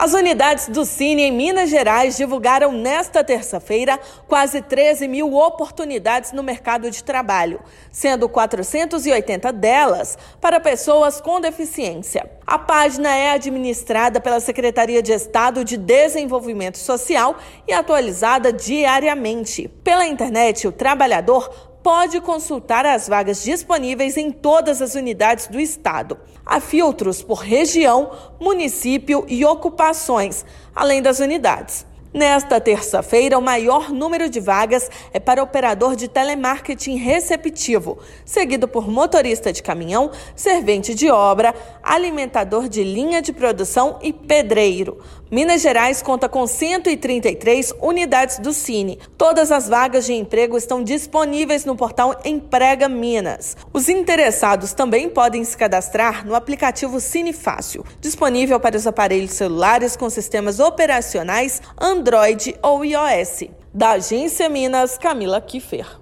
As unidades do Cine em Minas Gerais divulgaram nesta terça-feira quase 13 mil oportunidades no mercado de trabalho, sendo 480 delas para pessoas com deficiência. A página é administrada pela Secretaria de Estado de Desenvolvimento Social e atualizada diariamente. Pela internet, o trabalhador pode consultar as vagas disponíveis em todas as unidades do estado. Há filtros por região, município e ocupações, além das unidades. Nesta terça-feira, o maior número de vagas é para operador de telemarketing receptivo, seguido por motorista de caminhão, servente de obra, alimentador de linha de produção e pedreiro. Minas Gerais conta com 133 unidades do Cine. Todas as vagas de emprego estão disponíveis no portal Emprega Minas. Os interessados também podem se cadastrar no aplicativo Cine Fácil, disponível para os aparelhos celulares com sistemas operacionais Android ou iOS. Da Agência Minas, Camila Kiffer.